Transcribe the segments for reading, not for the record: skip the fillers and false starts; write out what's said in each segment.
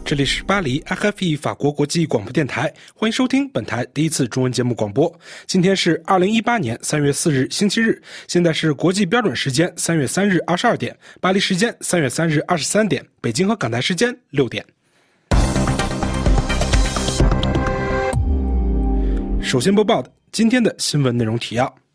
这里是巴黎 RFI 法国国际广播电台，欢迎收听本台第一次中文节目广播。今天是2018年3月4日星期日，现在是国际标准时间3月3日22点，巴黎时间3月3日23点，北京和港台时间6点。首先播报的今天的新闻内容提要：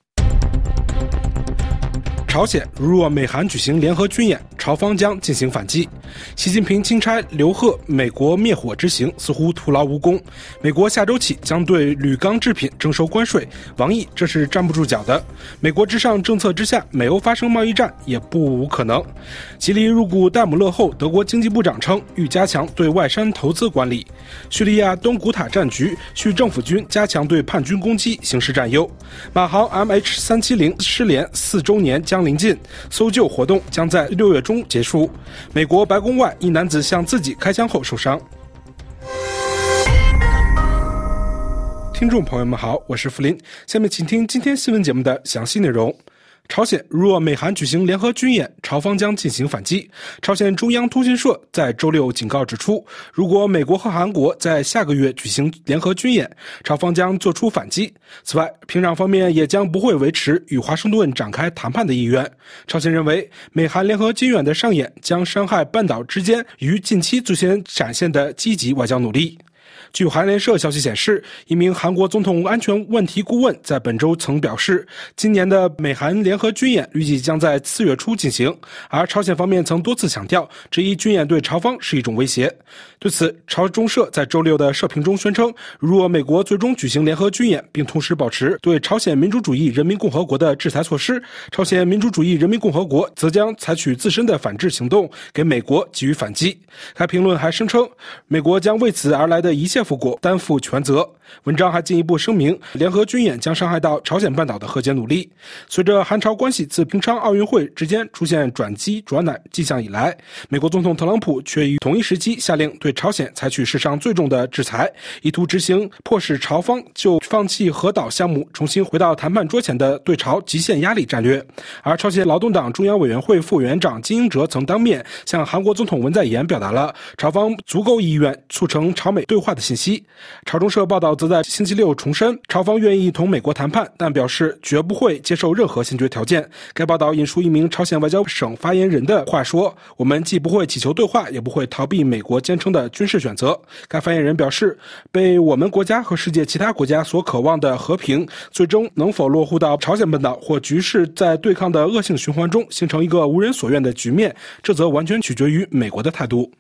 朝鲜如若美韩举行联合军演，朝方将进行反击。习近平钦差刘鹤美国灭火之行似乎徒劳无功，美国下周起将对铝钢制品征收关税，王毅这是站不住脚的。美国之上政策之下，美欧发生贸易战也不无可能。吉利入股戴姆勒后，德国经济部长称欲加强对外商投资管理。叙利亚东古塔战局，叙政府军加强对叛军攻击形势占优。马航 MH370 失联4周年将临近，搜救活动将在6月中结束。美国白宫外，一男子向自己开枪后受伤。听众朋友们好，我是福林，下面请听今天新闻节目的详细内容。朝鲜若美韩举行联合军演，朝方将进行反击。朝鲜中央通讯社在周六警告指出，如果美国和韩国在下个月举行联合军演，朝方将做出反击。此外，平壤方面也将不会维持与华盛顿展开谈判的意愿。朝鲜认为，美韩联合军演的上演将伤害半岛之间于近期最先展现的积极外交努力。据韩联社消息显示，一名韩国总统安全问题顾问在本周曾表示，今年的美韩联合军演预计将在4月初进行，而朝鲜方面曾多次强调，这一军演对朝方是一种威胁。对此，朝中社在周六的社评中宣称，如果美国最终举行联合军演，并同时保持对朝鲜民主主义人民共和国的制裁措施，朝鲜民主主义人民共和国则将采取自身的反制行动，给美国给予反击。该评论还声称，美国将为此而来的一切后果担负全责。文章还进一步声明，联合军演将伤害到朝鲜半岛的和解努力。随着韩朝关系自平昌奥运会之间出现转机转暖迹象以来，美国总统特朗普却于同一时期下令对朝鲜采取史上最重的制裁，意图执行迫使朝方就放弃核岛项目重新回到谈判桌前的对朝极限压力战略。而朝鲜劳动党中央委员会副委员长金英哲曾当面向韩国总统文在寅表达了朝方足够意愿促成朝美对话的信息。朝中社报道则在星期六重申，朝方愿意同美国谈判，但表示绝不会接受任何先决条件。该报道引述一名朝鲜外交省发言人的话说，我们既不会祈求对话，也不会逃避美国坚称的军事选择。该发言人表示，被我们国家和世界其他国家所渴望的和平，最终能否落户到朝鲜半岛或局势在对抗的恶性循环中形成一个无人所愿的局面，这则完全取决于美国的态度。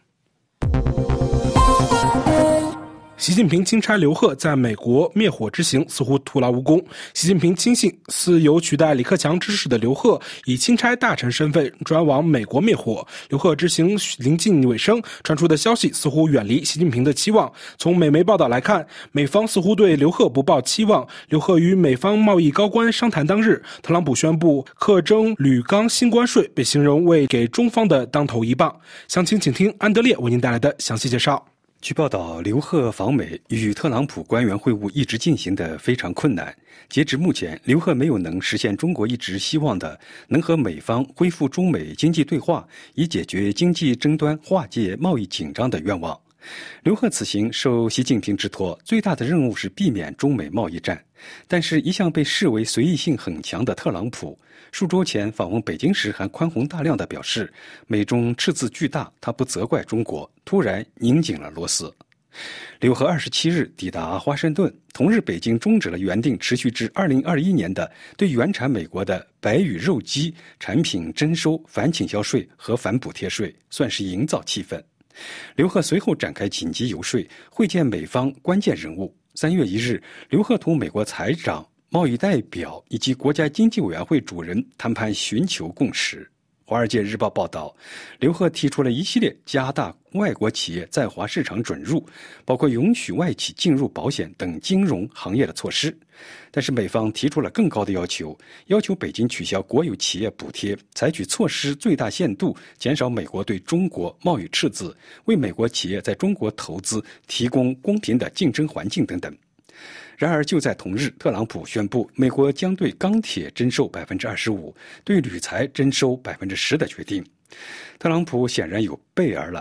习近平钦差刘鹤在美国灭火之行似乎徒劳无功。习近平亲信似由取代李克强之事的刘鹤以钦差大臣身份专往美国灭火。刘鹤之行临近尾声，传出的消息似乎远离习近平的期望。从美媒报道来看，美方似乎对刘鹤不抱期望。刘鹤与美方贸易高官商谈当日，特朗普宣布课征铝钢新关税，被形容为给中方的当头一棒。详情请听安德烈为您带来的详细介绍。 据报道，刘鹤访美与特朗普官员会晤一直进行得非常困难。截至目前，刘鹤没有能实现中国一直希望的能和美方恢复中美经济对话，以解决经济争端、化解贸易紧张的愿望。刘鹤此行受习近平之托，最大的任务是避免中美贸易战。但是，一向被视为随意性很强的特朗普，数周前访问北京时还宽宏大量地表示，美中赤字巨大，他不责怪中国，突然拧紧了螺丝。刘鹤27日抵达华盛顿，同日北京终止了原定持续至2021年的对原产美国的白羽肉鸡产品征收反倾销税和反补贴税，算是营造气氛。刘鹤随后展开紧急游说，会见美方关键人物。3月1日，刘鹤同美国财长、贸易代表以及国家经济委员会主任谈判，寻求共识。《华尔街日报》报道，刘鹤提出了一系列加大外国企业在华市场准入，包括允许外企进入保险等金融行业的措施。但是美方提出了更高的要求，要求北京取消国有企业补贴，采取措施最大限度减少美国对中国贸易赤字，为美国企业在中国投资提供公平的竞争环境等等。然而，就在同日，特朗普宣布美国将对钢铁征收25%，对铝材征收10%的决定。特朗普显然有备而来。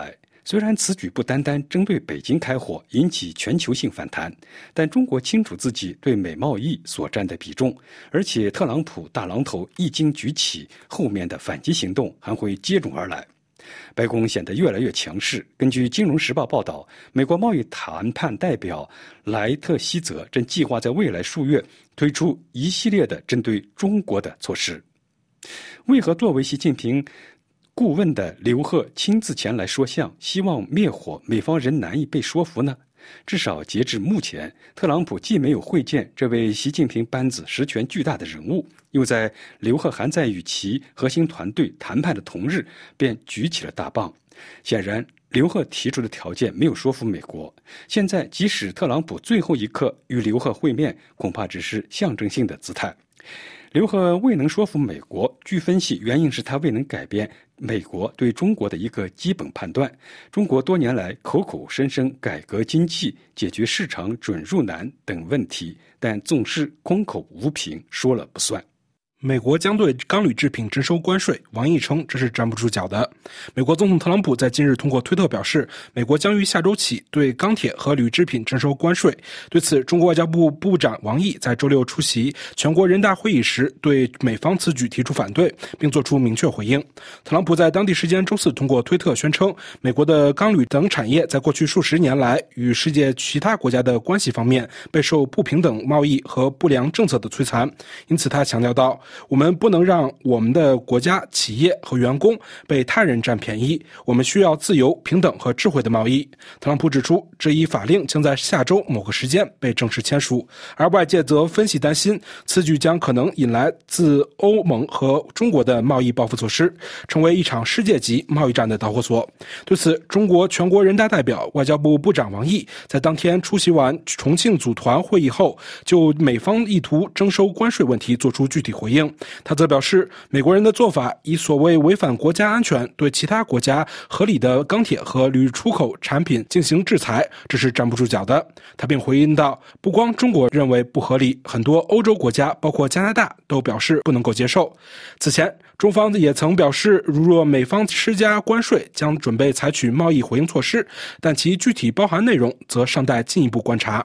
虽然此举不单单针对北京开火，引起全球性反弹，但中国清楚自己对美贸易所占的比重，而且特朗普大榔头一经举起，后面的反击行动还会接踵而来。白宫显得越来越强势。根据《金融时报》报道，美国贸易谈判代表莱特希泽正计划在未来数月推出一系列的针对中国的措施。为何作为习近平顾问的刘鹤亲自前来说相，希望灭火，美方仍难以被说服呢？至少截至目前，特朗普既没有会见这位习近平班子实权巨大的人物，又在刘鹤还在与其核心团队谈判的同日便举起了大棒。显然，刘鹤提出的条件没有说服美国。现在，即使特朗普最后一刻与刘鹤会面，恐怕只是象征性的姿态。刘鹤未能说服美国，据分析，原因是他未能改变美国对中国的一个基本判断：中国多年来口口声声改革经济、解决市场准入难等问题，但总是空口无凭，说了不算。 美国将对钢铝制品征收关税，王毅称这是站不住脚的。美国总统特朗普在近日通过推特表示，美国将于下周起对钢铁和铝制品征收关税。对此，中国外交部部长王毅在周六出席全国人大会议时，对美方此举提出反对，并作出明确回应。特朗普在当地时间周四通过推特宣称，美国的钢铝等产业在过去数十年来与世界其他国家的关系方面备受不平等贸易和不良政策的摧残。因此，他强调道，我们不能让我们的国家、企业和员工被他人占便宜，我们需要自由、平等和智慧的贸易。特朗普指出，这一法令将在下周某个时间被正式签署，而外界则分析担心，此举将可能引来自欧盟和中国的贸易报复措施，成为一场世界级贸易战的导火索。对此，中国全国人大代表、外交部部长王毅在当天出席完重庆组团会议后，就美方意图征收关税问题作出具体回应。他则表示，美国人的做法以所谓违反国家安全对其他国家合理的钢铁和铝出口产品进行制裁，这是站不住脚的。他并回应道，不光中国认为不合理，很多欧洲国家包括加拿大都表示不能够接受。此前，中方也曾表示，如若美方施加关税，将准备采取贸易回应措施，但其具体包含内容则尚待进一步观察。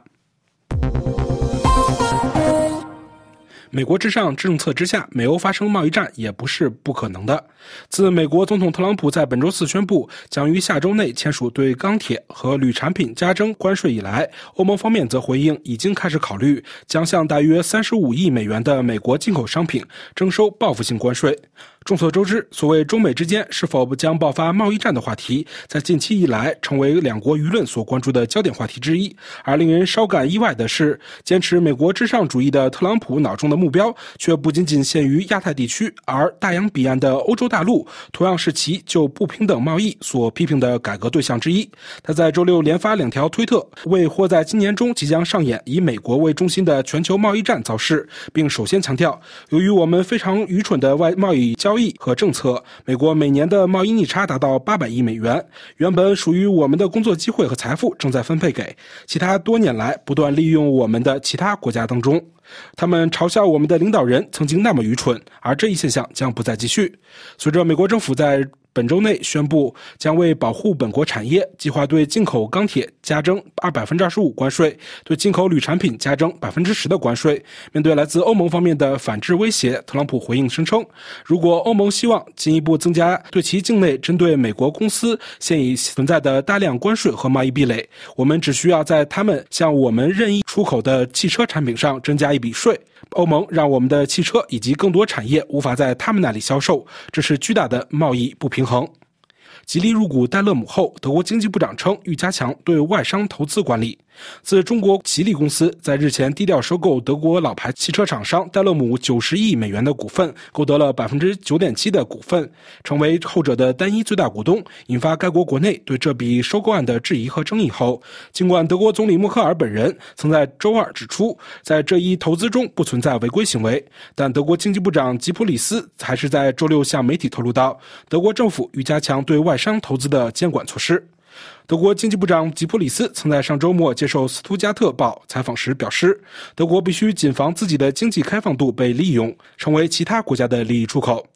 美国至上政策之下，美欧发生贸易战也不是不可能的。自美国总统特朗普在本周四宣布将于下周内签署对钢铁和铝产品加征关税以来，欧盟方面则回应已经开始考虑将向大约35亿美元的美国进口商品征收报复性关税。众所周知，所谓中美之间是否将爆发贸易战的话题，在近期以来成为两国舆论所关注的焦点话题之一。而令人稍感意外的是，坚持美国至上主义的特朗普脑中的目标却不仅仅限于亚太地区，而大洋彼岸的欧洲大陆同样是其就不平等贸易所批评的改革对象之一。他在周六连发2条推特，为或在今年中即将上演以美国为中心的全球贸易战造势，并首先强调，由于我们非常愚蠢的贸易交易和政策，美国每年的贸易逆差达到800亿美元，原本属于我们的工作机会和财富正在分配给其他多年来不断利用我们的其他国家当中。他们嘲笑我们的领导人曾经那么愚蠢，而这一现象将不再继续。随着美国政府在本周内宣布将为保护本国产业，计划对进口钢铁加征25%关税，对进口铝产品加征10%的关税。面对来自欧盟方面的反制威胁，特朗普回应声称，如果欧盟希望进一步增加对其境内针对美国公司现已存在的大量关税和贸易壁垒，我们只需要在他们向我们任意出口的汽车产品上增加一笔税。欧盟让我们的汽车以及更多产业无法在他们那里销售，这是巨大的贸易不平衡。吉利入股戴勒姆后，德国经济部长称欲加强对外商投资管理。自中国吉利公司在日前低调收购德国老牌汽车厂商戴勒姆90亿美元的股份，购得了 9.7% 的股份，成为后者的单一最大股东，引发该国国内对这笔收购案的质疑和争议后，尽管德国总理默克尔本人曾在周二指出，在这一投资中不存在违规行为，但德国经济部长吉普里斯还是在周六向媒体透露到，德国政府欲加强对外商投资的监管措施。德国经济部长吉普里斯曾在上周末接受斯图加特报采访时表示，德国必须谨防自己的经济开放度被利用，成为其他国家的利益出口。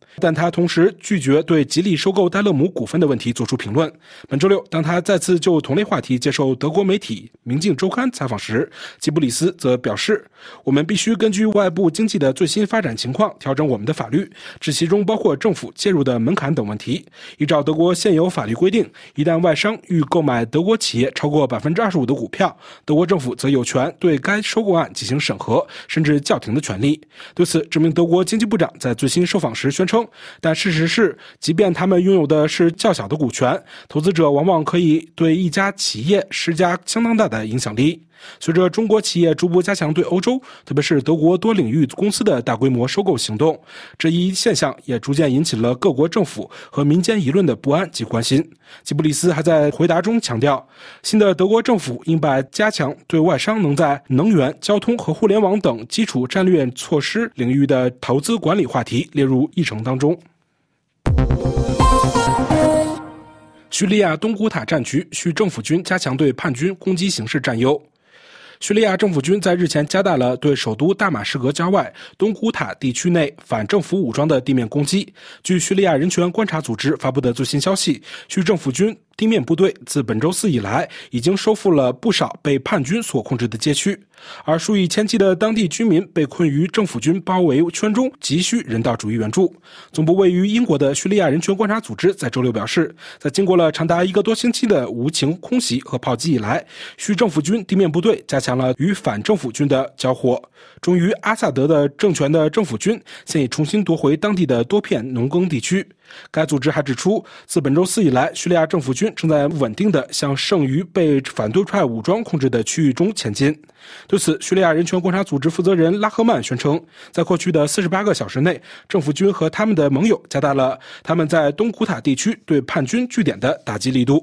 但他同时拒绝对吉利收购戴勒姆股份的问题做出评论。本周六，当他再次就同类话题接受德国媒体《明镜周刊》采访时，基布里斯则表示，我们必须根据外部经济的最新发展情况调整我们的法律，这其中包括政府介入的门槛等问题。依照德国现有法律规定，一旦外商欲购买德国企业超过 25% 的股票，德国政府则有权对该收购案进行审核，甚至叫停的权利。对此，这名德国经济部长在最新受访时宣称，但事实是，即便他们拥有的是较小的股权，投资者往往可以对一家企业施加相当大的影响力。随着中国企业逐步加强对欧洲，特别是德国多领域公司的大规模收购行动，这一现象也逐渐引起了各国政府和民间舆论的不安及关心。基布里斯还在回答中强调，新的德国政府应把加强对外商能在能源、交通和互联网等基础战略措施领域的投资管理话题列入议程当中。叙利亚东古塔战区需政府军加强对叛军攻击形势担忧。叙利亚政府军在日前加大了对首都大马士革郊外东古塔地区内反政府武装的地面攻击。据叙利亚人权观察组织发布的最新消息，叙政府军地面部队自本周四以来已经收复了不少被叛军所控制的街区，而数以千计的当地居民被困于政府军包围圈中，急需人道主义援助。总部位于英国的叙利亚人权观察组织在周六表示，在经过了长达1个多星期的无情空袭和炮击以来，叙政府军地面部队加强了与反政府军的交火。忠于阿萨德的政权的政府军现已重新夺回当地的多片农耕地区。该组织还指出，自本周四以来，叙利亚政府军正在稳定地向剩余被反对派武装控制的区域中前进。对此，叙利亚人权观察组织负责人拉赫曼宣称，在过去的48个小时内，政府军和他们的盟友加大了他们在东古塔地区对叛军据点的打击力度。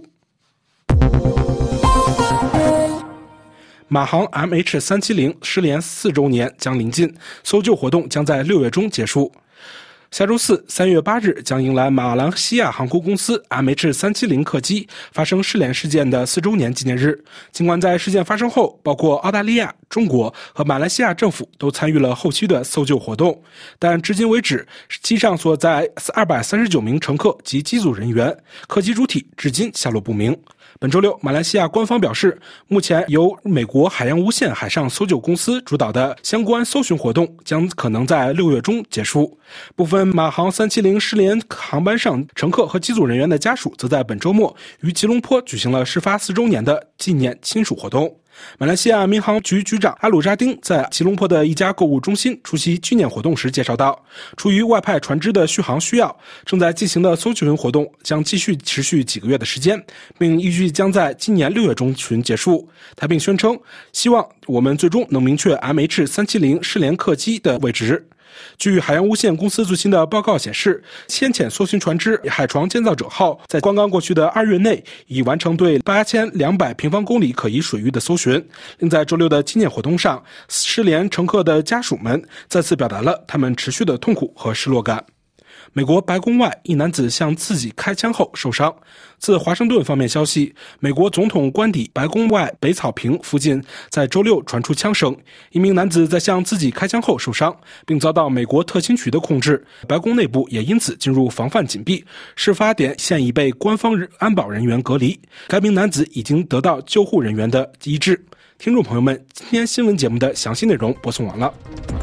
马航 MH370 失联4周年将临近，搜救活动将在6月中结束。下周四3月8日将迎来马来西亚航空公司 MH370 客机发生失联事件的4周年纪念日。尽管在事件发生后，包括澳大利亚、中国和马来西亚政府都参与了后期的搜救活动，但至今为止，机上所载239名乘客及机组人员，客机主体至今下落不明。本周六，马来西亚官方表示，目前由美国海洋无限海上搜救公司主导的相关搜寻活动将可能在6月中结束。部分马航370失联航班上乘客和机组人员的家属则在本周末于吉隆坡举行了事发4周年的纪念亲属活动。马来西亚民航局局长阿鲁扎丁在吉隆坡的一家购物中心出席纪念活动时介绍道，出于外派船只的续航需要，正在进行的搜寻活动将继续持续几个月的时间，并预计将在今年6月中旬结束。他并宣称，希望我们最终能明确 MH370 失联客机的位置。据海洋无限公司最新的报告显示，先遣搜寻船只海床建造者号在刚刚过去的2月内已完成对8200平方公里可疑水域的搜寻。另在周六的纪念活动上，失联乘客的家属们再次表达了他们持续的痛苦和失落感。美国白宫外，一男子向自己开枪后受伤。自华盛顿方面消息，美国总统官邸白宫外北草坪附近在周六传出枪声，一名男子在向自己开枪后受伤，并遭到美国特勤局的控制，白宫内部也因此进入防范紧闭。事发点现已被官方安保人员隔离，该名男子已经得到救护人员的医治。听众朋友们，今天新闻节目的详细内容播送完了。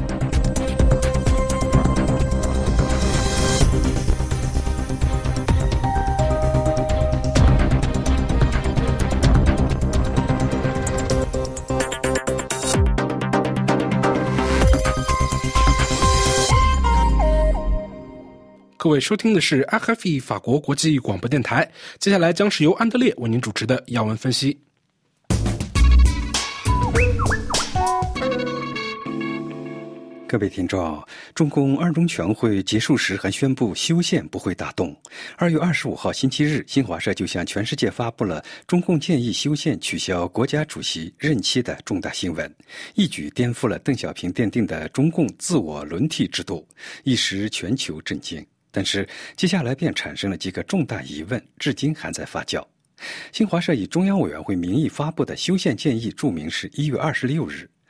各位收听的是 RFI 法国国际广播电台，接下来将是由安德烈为您主持的要闻分析。 各位听众，中共二中全会结束时还宣布修宪不会打动。2月25号星期日，新华社就向全世界发布了中共建议修宪取消国家主席任期的重大新闻，一举颠覆了邓小平奠定的中共自我轮替制度，一时全球震惊。但是接下来便产生了几个重大疑问，至今还在发酵。新华社以中央委员会名义发布的修宪建议注明是1月26日，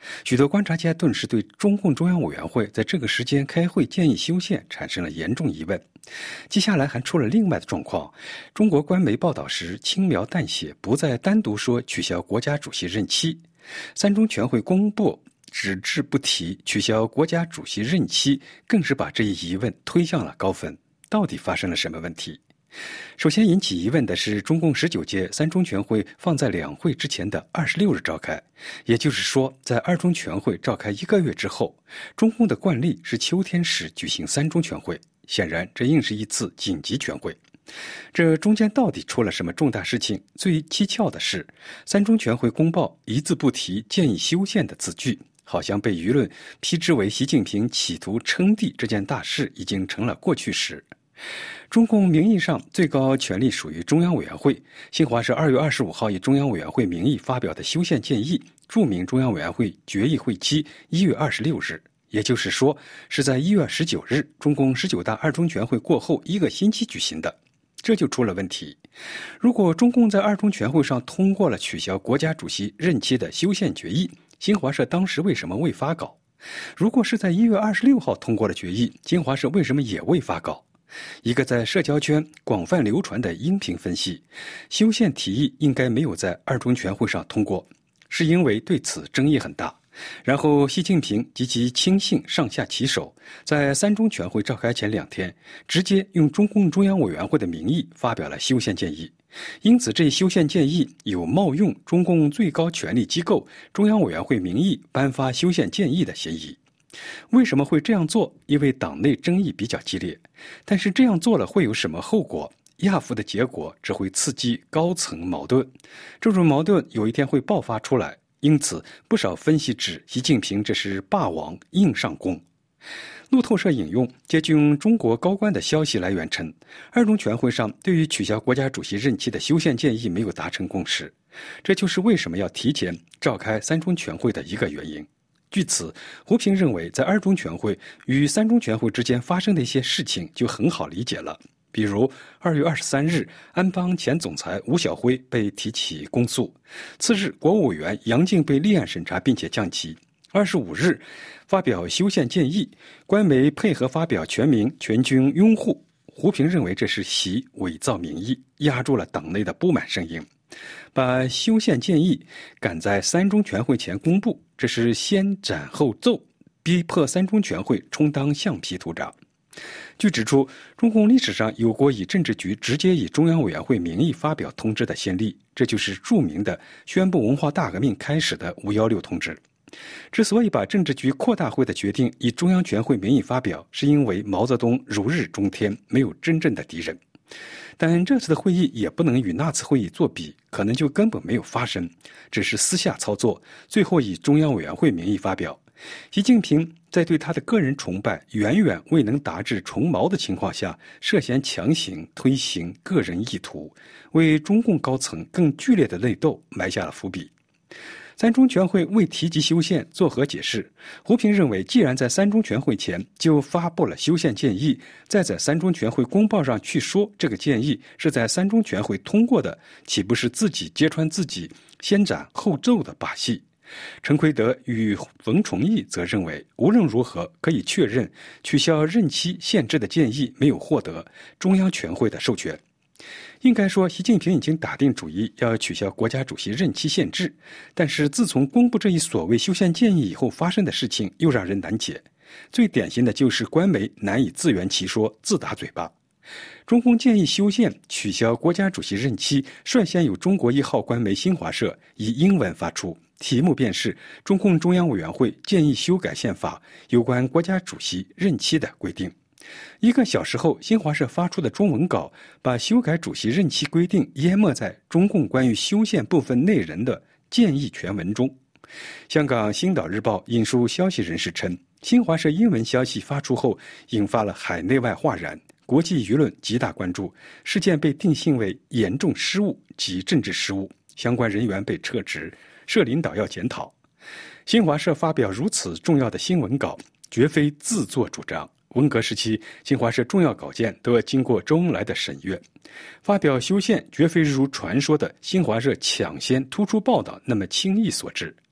许多观察家顿时对中共中央委员会在这个时间开会建议修宪产生了严重疑问。接下来还出了另外的状况，中国官媒报道时轻描淡写，不再单独说取消国家主席任期。三中全会公布只字不提取消国家主席任期，更是把这一疑问推向了高分。到底发生了什么问题？首先引起疑问的是，中共19届三中全会放在两会之前的26日召开，也就是说，在二中全会召开1个月之后，中共的惯例是秋天时举行三中全会，显然这应是一次紧急全会。这中间到底出了什么重大事情？最蹊跷的是，三中全会公报一字不提建议修宪的字句，好像被舆论批之为习近平企图称帝这件大事已经成了过去时。中共名义上最高权力属于中央委员会，新华社2月25号以中央委员会名义发表的修宪建议，注明中央委员会决议会期1月26日，也就是说是在1月19日中共19大二中全会过后1个星期举行的。这就出了问题。如果中共在二中全会上通过了取消国家主席任期的修宪决议，新华社当时为什么未发稿？如果是在1月26号通过了决议，新华社为什么也未发稿？一个在社交圈广泛流传的音频分析，修宪提议应该没有在二中全会上通过，是因为对此争议很大。然后习近平及其亲信上下其手，在三中全会召开前2天，直接用中共中央委员会的名义发表了修宪建议。因此这一修宪建议有冒用中共最高权力机构中央委员会名义颁发修宪建议的嫌疑。为什么会这样做？因为党内争议比较激烈，但是这样做了会有什么后果？亚夫的结果只会刺激高层矛盾，这种矛盾有一天会爆发出来，因此不少分析指习近平这是霸王硬上弓。路透社引用接近中国高官的消息来源称，二中全会上对于取消国家主席任期的修宪建议没有达成共识，这就是为什么要提前召开三中全会的一个原因。据此，胡平认为，在二中全会与三中全会之间发生的一些事情就很好理解了。比如2月23日，安邦前总裁吴晓辉被提起公诉，次日，国务委员杨靖被立案审查并且降级。25日，发表修宪建议，官媒配合发表全民全军拥护。胡平认为这是习伪造民意，压住了党内的不满声音。把修宪建议赶在三中全会前公布，这是先斩后奏，逼迫三中全会充当橡皮图章。据指出，中共历史上有过以政治局直接以中央委员会名义发表通知的先例，这就是著名的宣布文化大革命开始的516通知。之所以把政治局扩大会的决定以中央全会名义发表，是因为毛泽东如日中天，没有真正的敌人。但这次的会议也不能与那次会议作比，可能就根本没有发生，只是私下操作，最后以中央委员会名义发表。习近平在对他的个人崇拜远远未能达至崇毛的情况下，涉嫌强行推行个人意图，为中共高层更剧烈的内斗埋下了伏笔。三中全会未提及修宪，作何解释？胡平认为，既然在三中全会前就发布了修宪建议，再在三中全会公报上去说这个建议是在三中全会通过的，岂不是自己揭穿自己先斩后奏的把戏？陈奎德与冯崇义则认为，无论如何可以确认取消任期限制的建议没有获得中央全会的授权。应该说，习近平已经打定主意要取消国家主席任期限制，但是自从公布这一所谓修宪建议以后发生的事情又让人难解。最典型的就是官媒难以自圆其说，自打嘴巴。中共建议修宪取消国家主席任期，率先由中国1号官媒新华社以英文发出，题目便是中共中央委员会建议修改宪法有关国家主席任期的规定。1个小时后，新华社发出的中文稿把修改主席任期规定淹没在中共关于修宪部分内容的建议全文中。香港《星岛日报》引述消息人士称，新华社英文消息发出后引发了海内外哗然，国际舆论极大关注，事件被定性为严重失误及政治失误，相关人员被撤职，社领导要检讨。新华社发表如此重要的新闻稿，绝非自作主张。文革时期，新华社重要稿件都要经过周恩来的审阅。发表修宪绝非如传说的新华社抢先突出报道那么轻易所致。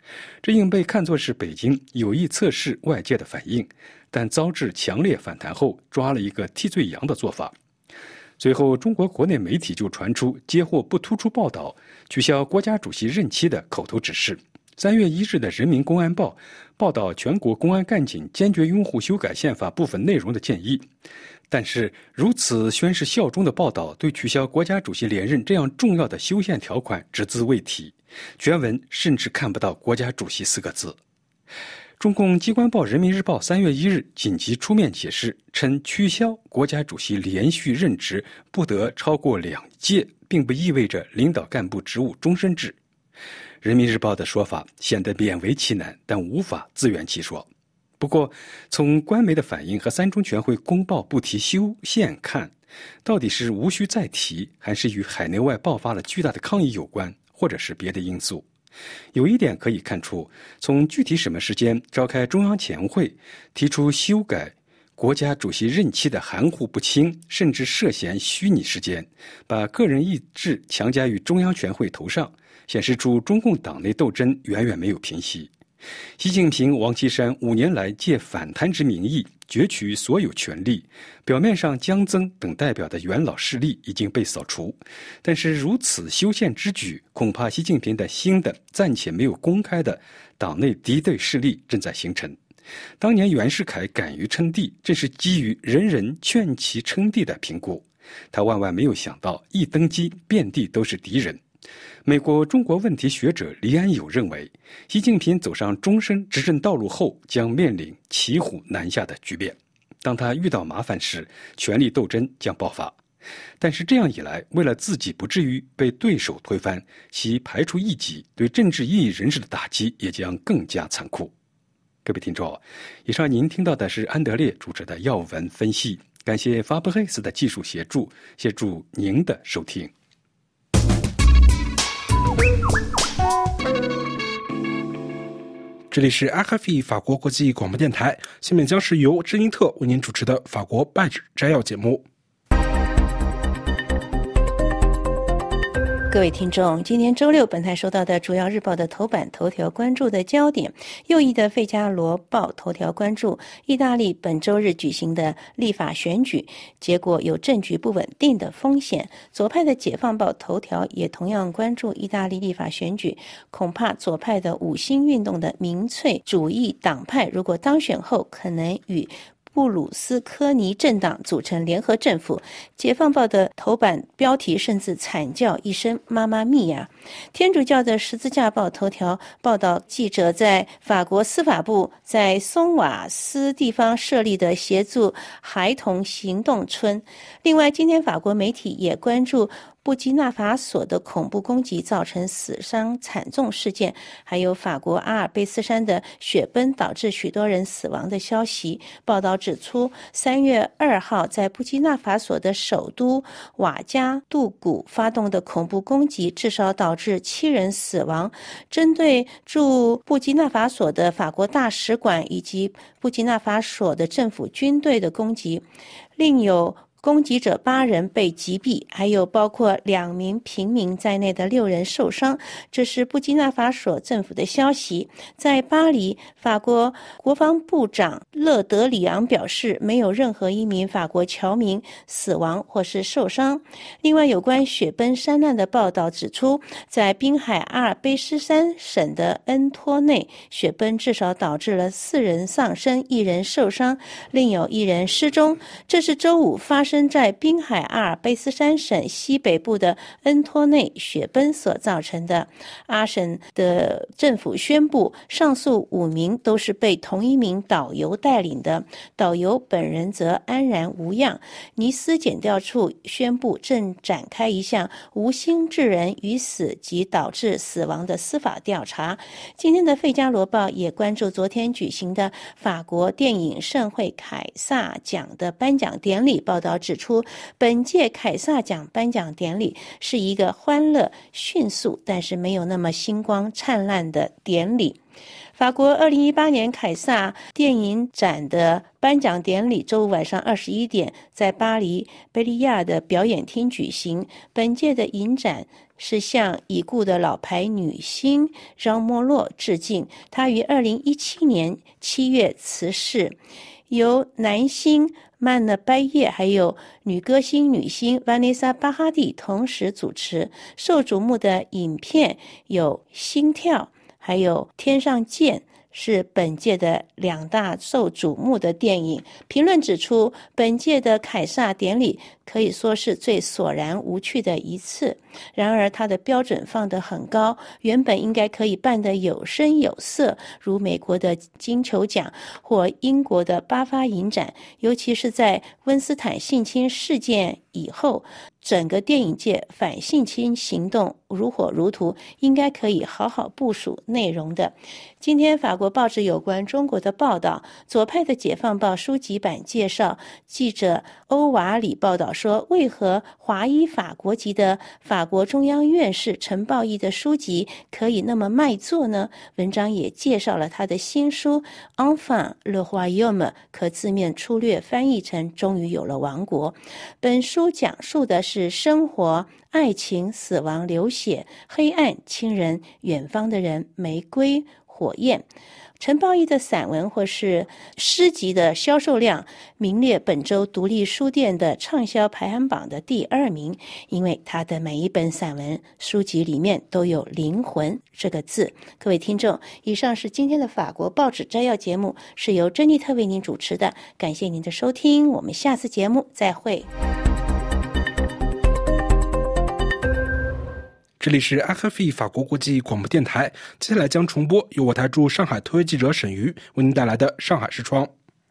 这应被看作是北京有意测试外界的反应，但遭致强烈反弹后抓了一个替罪羊的做法。随后，中国国内媒体就传出接获不突出报道、取消国家主席任期的口头指示。3月1日的《人民公安报》报道，全国公安干警坚决拥护修改宪法部分内容的建议。但是，如此宣示效忠的报道，对取消国家主席连任这样重要的修宪条款只字未提，全文甚至看不到国家主席4个字。中共机关报《人民日报》3月1日紧急出面解释，称取消国家主席连续任职不得超过2届，并不意味着领导干部职务终身制。人民日报的说法显得勉为其难，但无法自圆其说。不过，从官媒的反应和3中全会公报不提修宪看，到底是无需再提，还是与海内外爆发了巨大的抗议有关，或者是别的因素？有一点可以看出，从具体什么时间召开中央前会，提出修改国家主席任期的含糊不清，甚至涉嫌虚拟时间，把个人意志强加于中央全会头上，显示出中共党内斗争远远没有平息。习近平、王岐山5年来借反贪之名义攫取所有权力，表面上江增等代表的元老势力已经被扫除，但是如此修宪之举，恐怕习近平的新的暂且没有公开的党内敌对势力正在形成。当年袁世凯敢于称帝，正是基于人人劝其称帝的评估，他万万没有想到一登基遍地都是敌人。美国中国问题学者黎安友认为，习近平走上终身执政道路后，将面临骑虎难下的局面。当他遇到麻烦时，权力斗争将爆发。但是这样一来，为了自己不至于被对手推翻，其排除异己对政治异议人士的打击也将更加残酷。各位听众，以上您听到的是安德烈主持的要闻分析，感谢法布黑斯的技术协助您的收听。 这里是 RFI 法国国际广播电台，下面将是由珍妮特为您主持的法国拜纸摘要节目。 各位听众，今天周六，本台收到的主要日报的头版头条关注的焦点，右翼的费加罗报头条关注意大利本周日举行的立法选举，结果有政局不稳定的风险。左派的解放报头条也同样关注意大利立法选举，恐怕左派的五星运动的民粹主义党派如果当选后，可能与布鲁斯科尼政党组成联合政府。解放报的头版标题甚至惨叫一声妈妈咪呀。天主教的十字架报头条报道，记者在法国司法部在松瓦斯地方设立的协助孩童行动村。另外，今天法国媒体也关注布基纳法索的恐怖攻击造成死伤惨重事件，还有法国阿尔卑斯山的雪崩导致许多人死亡的消息。报道指出，3月2号在布基纳法索的首都瓦加杜古发动的恐怖攻击至少导致7人死亡。针对驻布基纳法索的法国大使馆以及布基纳法索的政府军队的攻击，另有攻击者8人被击毙，还有包括2名平民在内的6人受伤。这是布基纳法索政府的消息。在巴黎，法国国防部长勒德里昂表示，没有任何一名法国侨民死亡或是受伤。另外，有关雪崩山难的报道指出，在滨海阿尔卑斯山省的恩托内，雪崩至少导致了4人丧生，1人受伤，另有1人失踪。这是周五发生在滨海阿尔卑斯山省西北部的恩托内雪崩所造成的。阿省的政府宣布，上述5名都是被同一名导游带领的，导游本人则安然无恙。尼斯检调处宣布正展开一项无心致人于死及导致死亡的司法调查。今天的费加罗报也关注昨天举行的法国电影盛会凯撒奖的颁奖典礼，报道指出，本届凯撒奖颁奖典礼是一个欢乐、迅速，但是没有那么星光灿烂的典礼。 法国2018年凯撒电影展的颁奖典礼周五晚上21点在巴黎贝利亚的表演厅举行。本届的影展是向已故的老牌女星让·莫洛致敬，她于2017年7月辞世。由男星曼勒拜叶还有女歌星女星万妮莎·巴哈蒂同时主持。受瞩目的影片有《心跳》还有《天上见》，是本届的2大受瞩目的电影。评论指出，本届的凯撒典礼可以说是最索然无趣的一次，然而它的标准放得很高，原本应该可以办得有声有色，如美国的金球奖或英国的巴伐影展，尤其是在温斯坦性侵事件以后，整个电影界反性侵行动如火如荼，应该可以好好部署内容的。今天法国报纸有关中国的报道，左派的解放报书籍版介绍，记者欧瓦里报道说，为何华裔法国籍的法国中央院士陈抱义的书籍可以那么卖座呢？文章也介绍了他的新书 Enfin le Royaume， 可字面粗略翻译成终于有了王国。本书讲述的是生活、爱情、死亡、流血、黑暗、亲人、远方的人、玫瑰、火焰。陈抱义的散文或是诗集的销售量名列本周独立书店的畅销排行榜的第2名，因为他的每一本散文书籍里面都有灵魂这个字。各位听众，以上是今天的法国报纸摘要节目，是由珍妮特为您主持的，感谢您的收听，我们下次节目再会。 这里是 RFI 法国国际广播电台，接下来将重播由我台驻上海特约记者沈瑜为您带来的上海视窗。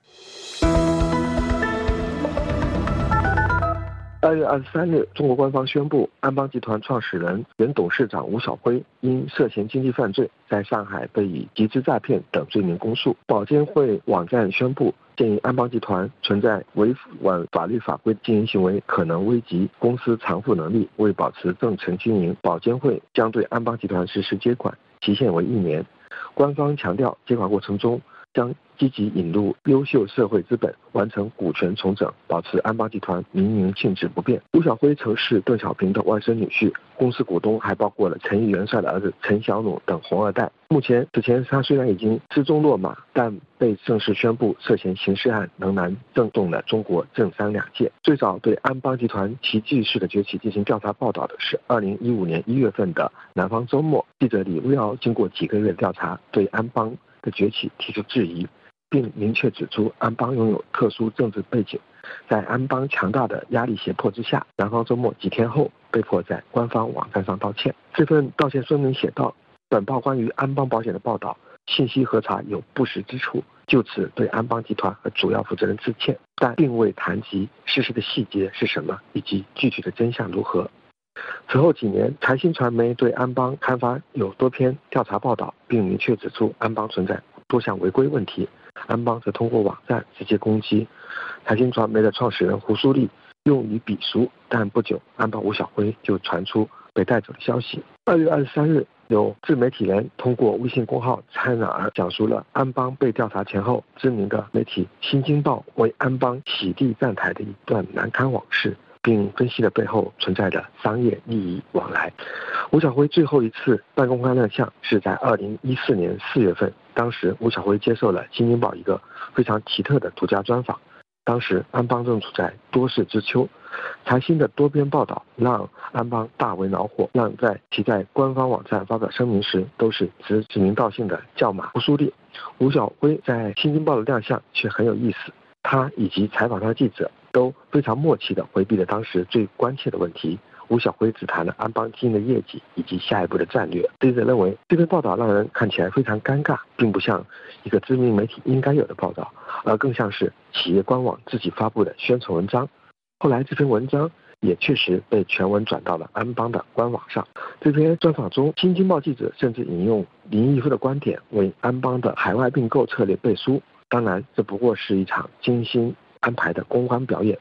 2月23日，中国官方宣布，安邦集团创始人、原董事长吴晓辉因涉嫌经济犯罪，在上海被以集资诈骗等罪名公诉。保监会网站宣布，鉴于安邦集团存在违反法律法规经营行为，可能危及公司偿付能力，为保持正常经营，保监会将对安邦集团实施接管，期限为1年。官方强调，接管过程中将积极引入优秀社会资本，完成股权重整，保持安邦集团民营性质不变。吴晓辉曾是邓小平的外甥女婿，公司股东还包括了陈毅元帅的儿子陈小努等红二代。此前他虽然已经失踪落马，但被正式宣布涉嫌刑事案，仍然震动了中国政商两界。最早对安邦集团奇迹式的崛起进行调查报道的是2015年1月份的南方周末。记者李卫尧经过几个月的调查，对安邦的崛起提出质疑，并明确指出安邦拥有特殊政治背景。在安邦强大的压力胁迫之下，南方周末几天后被迫在官方网站上道歉。这份道歉声明写道，本报关于安邦保险的报道信息核查有不实之处，就此对安邦集团和主要负责人致歉，但并未谈及事实的细节是什么以及具体的真相如何。此后几年，财新传媒对安邦刊发有多篇调查报道，并明确指出安邦存在多项违规问题。安邦则通过网站直接攻击财新传媒的创始人胡苏丽，用于鄙俗。但不久，安邦吴晓辉就传出被带走的消息。2月23日，有自媒体人通过微信公号参然而讲述了安邦被调查前后，知名的媒体《新京报》为安邦洗地站台的一段难堪往事，并分析了背后存在的商业利益往来。吴晓辉最后一次半公开亮相是在2014年4月份，当时吴晓辉接受了《新京报》一个非常奇特的独家专访。当时安邦正处在多事之秋，财新的多篇报道让安邦大为恼火，让其在官方网站发表声明时都是指名道姓的叫骂胡苏丽。吴晓辉在《新京报》的亮相却很有意思，他以及采访他的记者都非常默契地回避了当时最关切的问题。吴晓辉只谈了安邦经营的业绩以及下一步的战略。记者认为这篇报道让人看起来非常尴尬，并不像一个知名媒体应该有的报道，而更像是企业官网自己发布的宣传文章。后来这篇文章也确实被全文转到了安邦的官网上。这篇专访中，新京报记者甚至引用林毅夫的观点为安邦的海外并购策略背书。当然，这不过是一场精心安排的公关表演。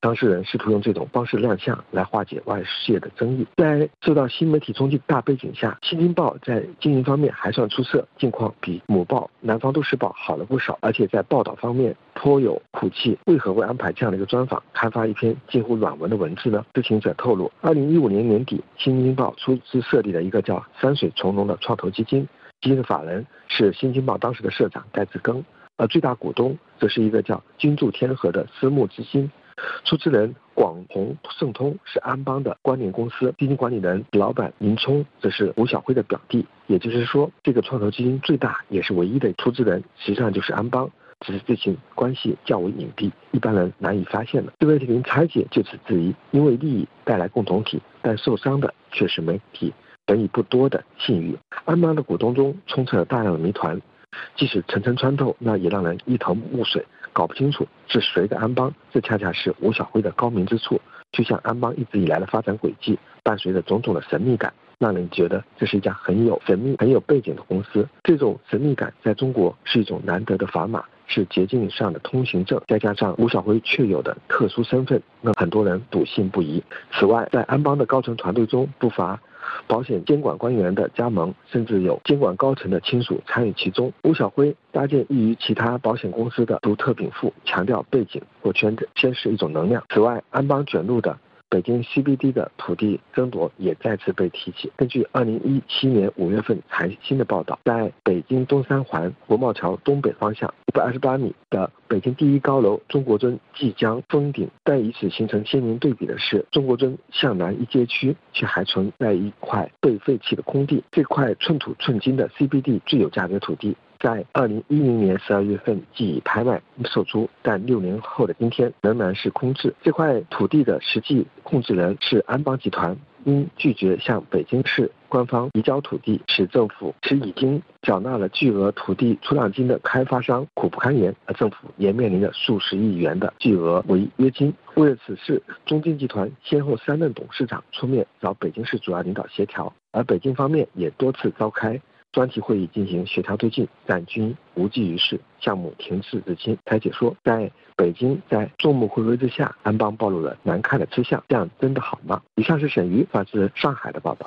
当事人试图用这种方式亮相来化解外界的争议。在受到新媒体冲击大背景下，新京报在经营方面还算出色，境况比母报南方都市报好了不少，而且在报道方面颇有苦气。为何会安排这样的一个专访，刊发一篇近乎软文的文字呢？知情者透露，2015年年底，新京报出资设立了一个叫山水从容的创投基金，基金的法人是新京报当时的社长戴志庚，而最大股东则是一个叫君筑天河的私募基金。出资人广宏盛通是安邦的关联公司，基金管理人老板林冲则是吴晓辉的表弟。也就是说，这个创投基金最大也是唯一的出资人实际上就是安邦，只是这情关系较为隐蔽，一般人难以发现的。自媒体零拆解就此质疑，因为利益带来共同体，但受伤的却是媒体本已不多的信誉。安邦的股东中充斥了大量的谜团，即使层层穿透，那也让人一头雾水，搞不清楚是谁的安邦。这恰恰是吴晓辉的高明之处，就像安邦一直以来的发展轨迹，伴随着种种的神秘感，让人觉得这是一家很有神秘、很有背景的公司。这种神秘感在中国是一种难得的砝码，是捷径上的通行证，再加上吴晓辉确有的特殊身份，那很多人笃信不疑。此外，在安邦的高层团队中不乏保险监管官员的加盟，甚至有监管高层的亲属参与其中。吴晓辉搭建异于其他保险公司的独特禀赋，强调背景或宣示一种能量。此外，安邦卷入的北京 CBD 的土地争夺也再次被提起。根据2017年5月份财新的报道，在北京东三环国贸桥东北方向528米的北京第一高楼中国尊即将封顶，但与此形成鲜明对比的是，中国尊向南一街区却还存在一块被废弃的空地。这块寸土寸金的 CBD 最有价值的土地，在2010年12月份即已拍卖售出，但6年后的今天仍然是空置。这块土地的实际控制人是安邦集团，因拒绝向北京市官方移交土地，使已经缴纳了巨额土地出让金的开发商苦不堪言，而政府也面临着数十亿元的巨额违约金。为了此事，中金集团先后3任董事长出面找北京市主要领导协调，而北京方面也多次召开专题会议进行协调推进，但均无济于事，项目停滞至今。台解说，在北京在众目睽睽之下，安邦暴露了难看的吃相，这样真的好吗？以上是沈瑜发自上海的报道。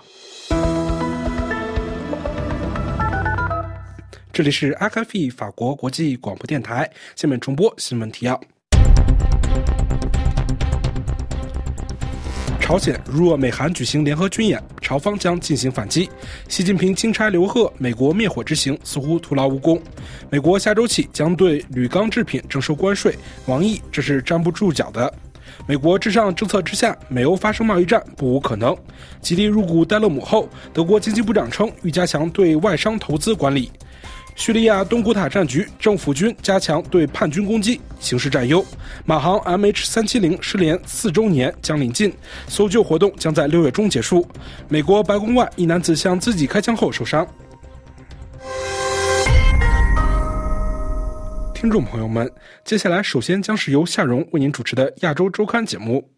这里是 RFI 法国国际广播电台，下面重播新闻提要。朝鲜如若美韩举行联合军演，朝方将进行反击。习近平钦差刘鹤，美国灭火之行似乎徒劳无功。美国下周起将对铝钢制品征收关税，王毅这是站不住脚的。美国至上政策之下，美欧发生贸易战不无可能。吉利入股戴勒姆后，德国经济部长称欲加强对外商投资管理。叙利亚东古塔战局，政府军加强对叛军攻击，形势占优。马航 MH370 失联4周年将临近，搜救活动将在6月中结束。美国白宫外，一男子向自己开枪后受伤。听众朋友们，接下来首先将是由夏蓉为您主持的亚洲周刊节目。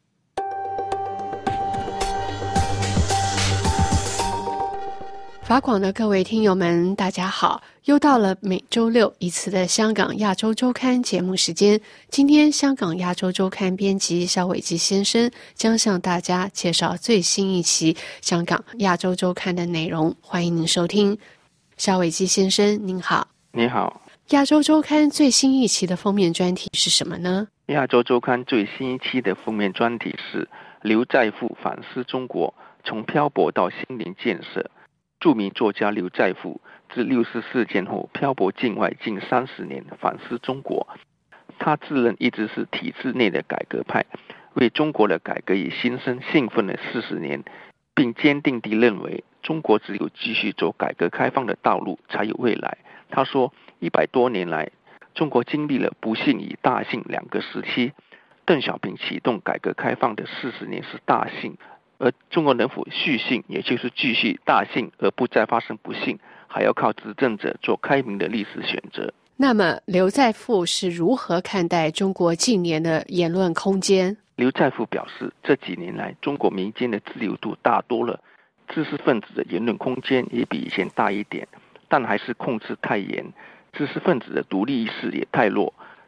法广的各位听友们，大家好！又到了每周六一次的香港亚洲周刊节目时间。今天，香港亚洲周刊编辑肖伟基先生将向大家介绍最新一期香港亚洲周刊的内容，欢迎您收听。肖伟基先生，您好。 你好。 亚洲周刊最新一期的封面专题是什么呢？ 亚洲周刊最新一期的封面专题是刘在富反思中国，从漂泊到心灵建设。著名作家刘在富自64事件后漂泊境外近30年，反思中国。他自认一直是体制内的改革派，为中国的改革与新生兴奋了40年，并坚定地认为中国只有继续走改革开放的道路才有未来。他说，100多年来，中国经历了不幸与大幸2个时期。邓小平启动改革开放的40年是大幸，而中国能否续幸，也就是继续大幸而不再发生不幸，还要靠执政者做开明的历史选择。 那么刘在富是如何看待中国近年的言论空间？ 刘在富表示，这几年来中国民间的自由度大多了，知识分子的言论空间也比以前大一点，但还是控制太严，知识分子的独立意识也太弱，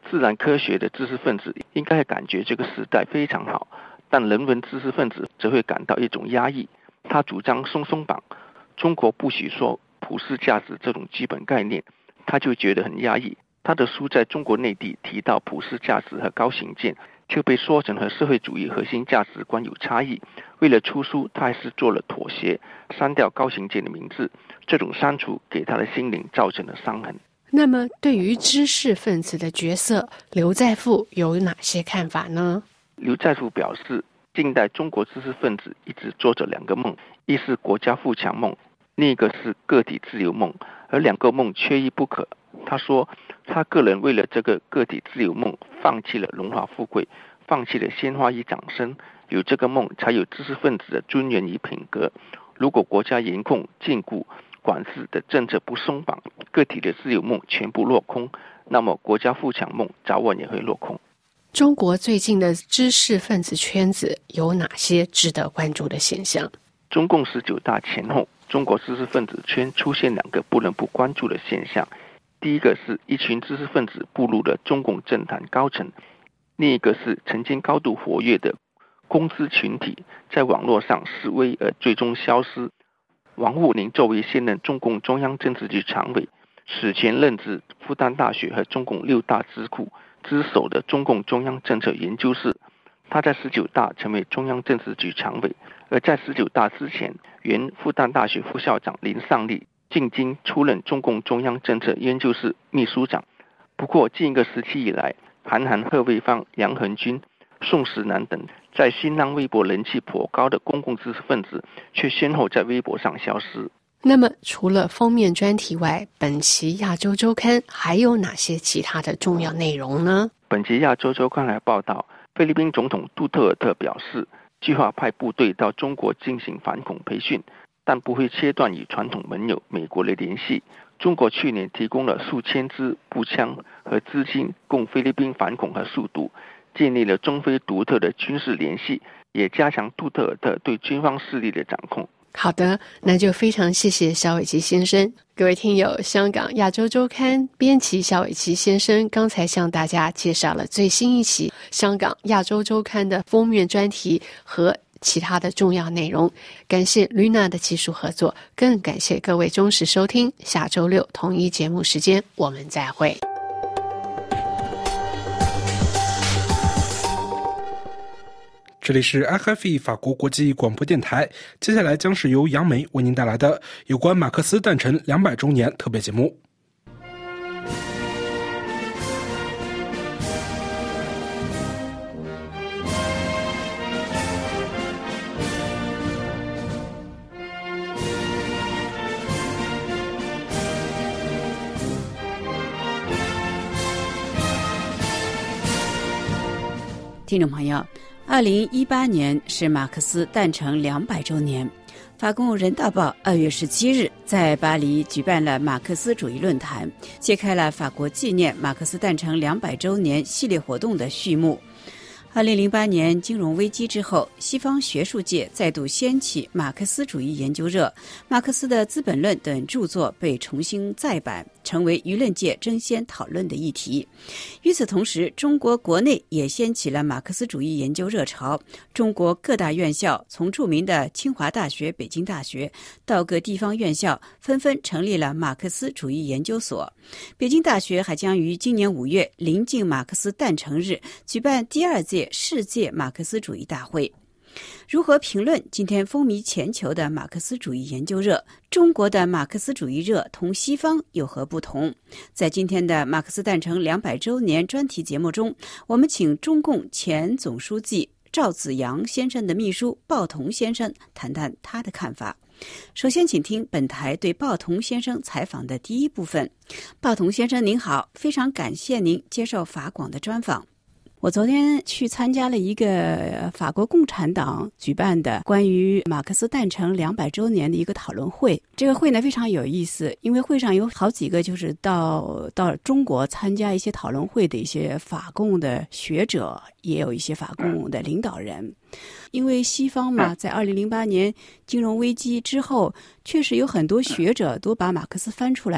自然科学的知识分子应该感觉这个时代非常好，但人文知识分子则会感到一种压抑。他主张松松绑，中国不许说普世价值这种基本概念，他就觉得很压抑。他的书在中国内地提到普世价值和高行健，就被说成和社会主义核心价值观有差异。为了出书，他还是做了妥协，删掉高行健的名字。这种删除给他的心灵造成了伤痕。 那么对于知识分子的角色，刘再富有哪些看法呢？ 刘再富表示，近代中国知识分子一直做着两个梦，一是国家富强梦，另一个是个体自由梦，而两个梦缺一不可。他说，他个人为了这个个体自由梦，放弃了荣华富贵，放弃了鲜花与掌声，有这个梦才有知识分子的尊严与品格。如果国家严控禁锢管制的政策不松绑，个体的自由梦全部落空，那么国家富强梦早晚也会落空。 中国最近的知识分子圈子有哪些值得关注的现象？ 中共19大前后，中国知识分子圈出现两个不能不关注的现象。第一个是一群知识分子步入了中共政坛高层，另一个是曾经高度活跃的公知群体在网络上示威而最终消失。王沪宁作为现任中共中央政治局常委，此前任职复旦大学和中共6大智库之首的中共中央政策研究室，他在19大成为中央政治局常委。而在19大之前，原复旦大学副校长林尚利进京出任中共中央政策研究室秘书长。不过近一个时期以来，韩寒、贺卫方、杨恒军、宋时南等在新浪微博人气颇高的公共知识分子却先后在微博上消失。 那么除了封面专题外，本期亚洲周刊还有哪些其他的重要内容呢？ 本期亚洲周刊来报道，菲律宾总统杜特尔特表示，计划派部队到中国进行反恐培训，但不会切断与传统盟友美国的联系。中国去年提供了数千支步枪和资金供菲律宾反恐和速度，建立了中菲独特的军事联系，也加强杜特尔特对军方势力的掌控。 好的，那就非常谢谢萧伟基先生。各位听友，香港亚洲周刊编辑萧伟基先生刚才向大家介绍了最新一期香港亚洲周刊的封面专题和其他的重要内容。感谢 Luna 的技术合作，更感谢各位忠实收听。下周六同一节目时间我们再会。 这里是 RFI 法国国际广播电台，接下来将是由杨梅为您带来的有关马克思诞辰200周年特别节目。 听众朋友，2018年是马克思诞辰200周年。法国人大报2月17日在巴黎举办了马克思主义论坛，揭开了法国纪念马克思诞辰200周年系列活动的序幕。2008年金融危机之后，西方学术界再度掀起马克思主义研究热，马克思的《资本论》等著作被重新再版，成为舆论界争先讨论的议题。与此同时，中国国内也掀起了马克思主义研究热潮。中国各大院校，从著名的清华大学、北京大学到各地方院校，纷纷成立了马克思主义研究所。北京大学还将于今年5月临近马克思诞辰日举办第2届世界马克思主义大会。如何评论今天风靡全球的马克思主义研究热？中国的马克思主义热同西方有何不同？在今天的马克思诞辰200周年专题节目中，我们请中共前总书记赵紫阳先生的秘书鲍同先生谈谈他的看法。首先请听本台对鲍同先生采访的第一部分。鲍同先生您好，非常感谢您接受法广的专访。我昨天去参加了一个法国共产党举办的关于马克思诞辰200周年的一个讨论会。这个会呢非常有意思，因为会上有好几个就是到中国参加一些讨论会的一些法共的学者，也有一些法共的领导人。因为西方嘛，在2008年金融危机之后，确实有很多学者都把马克思翻出来，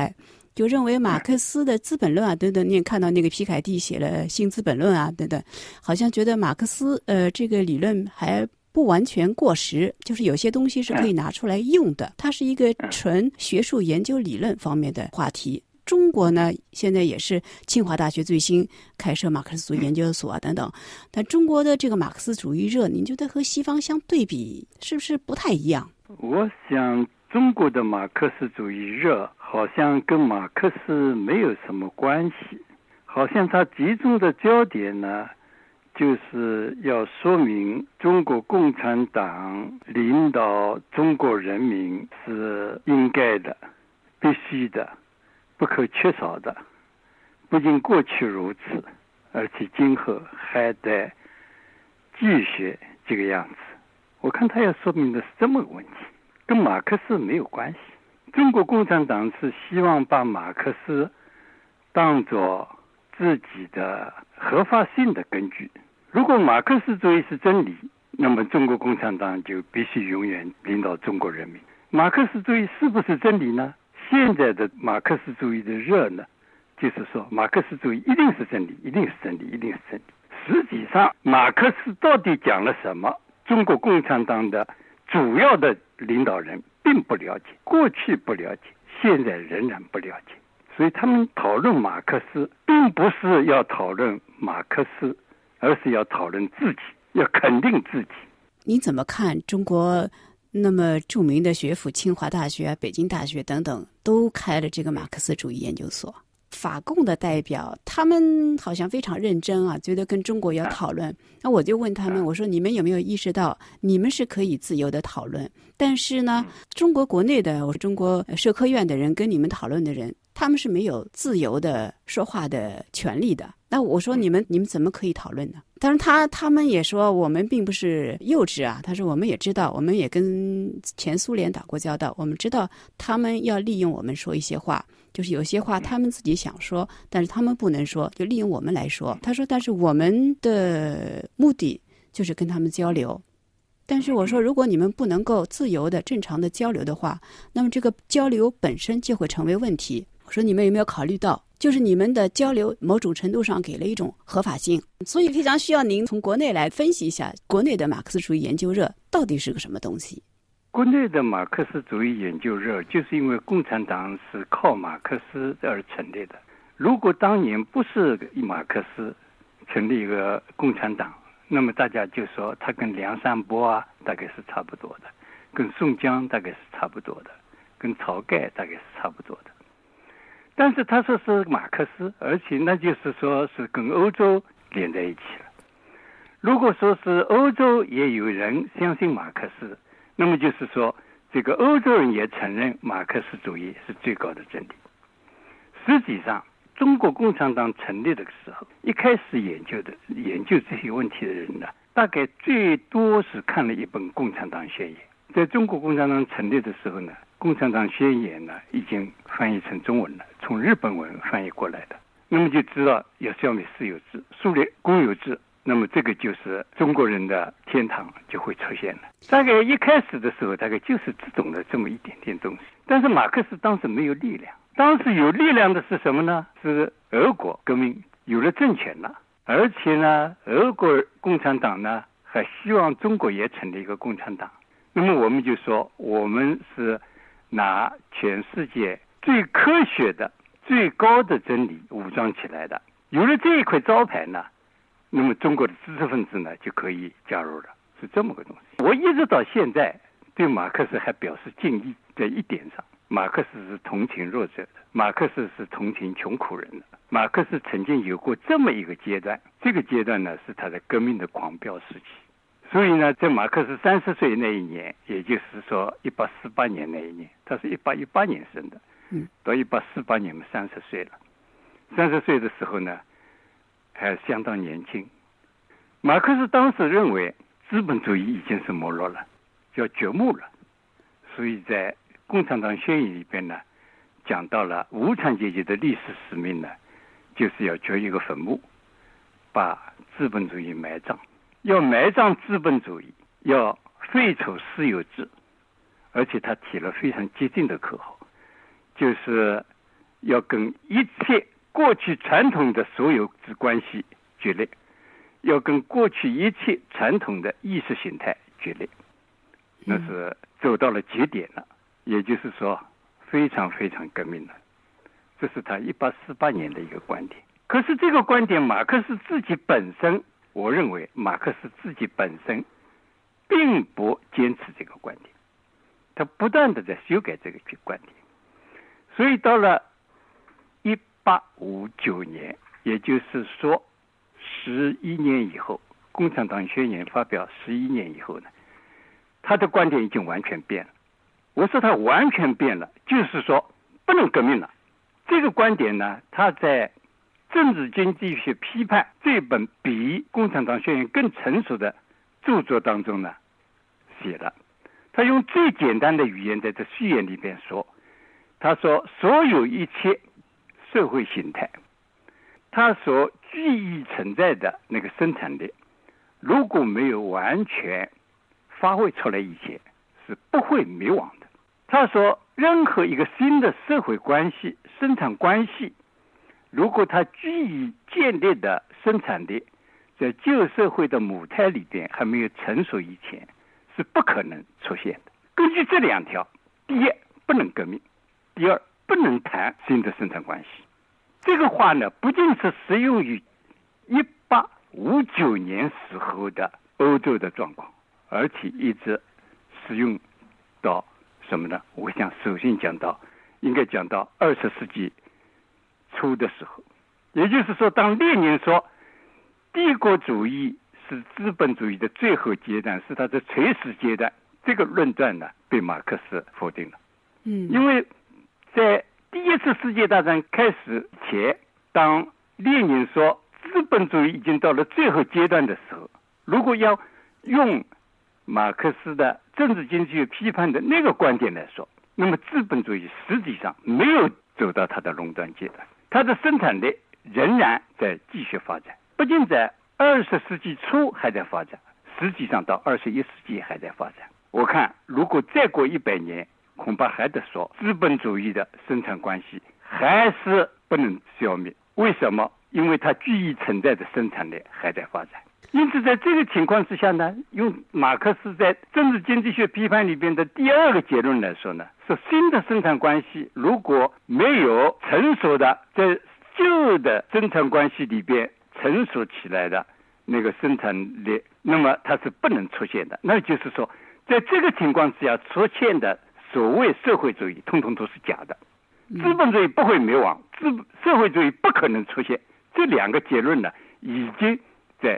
就认为马克思的《资本论》啊等等，你也看到那个皮凯蒂写了《新资本论》啊等等，好像觉得马克思这个理论还不完全过时，就是有些东西是可以拿出来用的。它是一个纯学术研究理论方面的话题。中国呢，现在也是清华大学最新开设马克思主义研究所啊等等，但中国的这个马克思主义热，您觉得和西方相对比是不是不太一样？ 我想中国的马克思主义热好像跟马克思没有什么关系，好像它集中的焦点呢，就是要说明中国共产党领导中国人民是应该的、必须的、不可缺少的，不仅过去如此，而且今后还得继续这个样子。我看他要说明的是这么个问题，跟马克思没有关系。中国共产党是希望把马克思当作自己的合法性的根据。如果马克思主义是真理，那么中国共产党就必须永远领导中国人民。马克思主义是不是真理呢？现在的马克思主义的热呢，就是说马克思主义一定是真理，一定是真理，一定是真理。实际上马克思到底讲了什么，中国共产党的主要的领导人并不了解，过去不了解，现在仍然不了解。所以他们讨论马克思并不是要讨论马克思，而是要讨论自己，要肯定自己。 你怎么看中国那么著名的学府清华大学、北京大学等等都开了这个马克思主义研究所？法共的代表他们好像非常认真啊，觉得跟中国要讨论。那我就问他们，我说你们有没有意识到你们是可以自由的讨论，但是呢中国国内的中国社科院的人跟你们讨论的人，他们是没有自由的说话的权利的。那我说你们怎么可以讨论呢？当然他们也说我们并不是幼稚啊，他说我们也知道，我们也跟前苏联打过交道，我们知道他们要利用我们说一些话，就是有些话他们自己想说，但是他们不能说，就利用我们来说。他说但是我们的目的就是跟他们交流，但是我说如果你们不能够自由的正常的交流的话，那么这个交流本身就会成为问题。我说你们有没有考虑到，就是你们的交流某种程度上给了一种合法性，所以非常需要您从国内来分析一下国内的马克思主义研究热到底是个什么东西。 国内的马克思主义研究热就是因为共产党是靠马克思而成立的，如果当年不是马克思成立一个共产党，那么大家就说他跟梁山泊啊大概是差不多的，跟宋江大概是差不多的，跟晁盖大概是差不多的。但是他说是马克思，而且那就是说是跟欧洲连在一起了。如果说是欧洲也有人相信马克思，那么就是说这个欧洲人也承认马克思主义是最高的真理。实际上中国共产党成立的时候，一开始研究这些问题的人呢，大概最多是看了一本《共产党宣言》。在中国共产党成立的时候呢，《共产党宣言》呢已经翻译成中文了，从日本文翻译过来的。那么就知道要消灭私有制、苏联公有制，那么这个就是中国人的天堂就会出现了。大概一开始的时候，大概就是只懂了这么一点点东西。但是马克思当时没有力量，当时有力量的是什么呢？是俄国革命有了政权了，而且呢，俄国共产党呢还希望中国也成立一个共产党。那么我们就说，我们是拿全世界最科学的、最高的真理武装起来的。有了这一块招牌呢，那么中国的知识分子呢就可以加入了，是这么个东西。我一直到现在对马克思还表示敬意，在一点上，马克思是同情弱者的，马克思是同情穷苦人的。马克思曾经有过这么一个阶段，这个阶段呢是他的革命的狂飙时期。所以呢，在马克思30岁那一年，也就是说1848年那一年，他是1818年生的，到1848年30岁了。30岁的时候呢，还相当年轻。马克思当时认为资本主义已经是没落了，要掘墓了，所以在《共产党宣言》里边呢，讲到了无产阶级的历史使命呢，就是要掘一个坟墓，把资本主义埋葬。要埋葬资本主义，要废除私有制，而且他提了非常激进的口号，就是要跟一切过去传统的所有之关系决裂，要跟过去一切传统的意识形态决裂，那是走到了节点了，也就是说非常非常革命了。这是他1848年的一个观点。可是这个观点，马克思自己本身，我认为马克思自己本身并不坚持这个观点，他不断的在修改这个观点。所以到了1859年，也就是说11年以后，共产党宣言发表11年以后呢，他的观点已经完全变了。我说他完全变了，就是说不能革命了。这个观点呢，他在《政治经济学批判》这本比共产党宣言更成熟的著作当中呢写了。他用最简单的语言在这序言里边说，他说所有一切社会形态，它所具意存在的那个生产力，如果没有完全发挥出来以前，是不会灭亡的。他说任何一个新的社会关系、生产关系，如果它具以建立的生产力在旧社会的母胎里边还没有成熟以前，是不可能出现的。根据这两条，第一，不能革命；第二，不能谈新的生产关系。这个话呢，不仅是适用于1859年时候的欧洲的状况，而且一直适用到什么呢？我想首先应该讲到20世纪初的时候，也就是说，当列宁说帝国主义是资本主义的最后阶段，是它的垂死阶段，这个论断呢被马克思否定了。因为在第一次世界大战开始前，当列宁说资本主义已经到了最后阶段的时候，如果要用马克思的政治经济学批判的那个观点来说，那么资本主义实际上没有走到它的垄断阶段，它的生产力仍然在继续发展，不仅在20世纪初还在发展，实际上到21世纪还在发展。我看如果再过100年，恐怕还得说资本主义的生产关系还是不能消灭。为什么？因为它具意存在的生产力还在发展。因此在这个情况之下呢，用马克思在政治经济学批判里边的第二个结论来说呢，说新的生产关系如果没有成熟的在旧的生产关系里边成熟起来的那个生产力，那么它是不能出现的。那就是说在这个情况之下出现的所谓社会主义通通都是假的，资本主义不会灭亡，社会主义不可能出现。这两个结论呢，已经在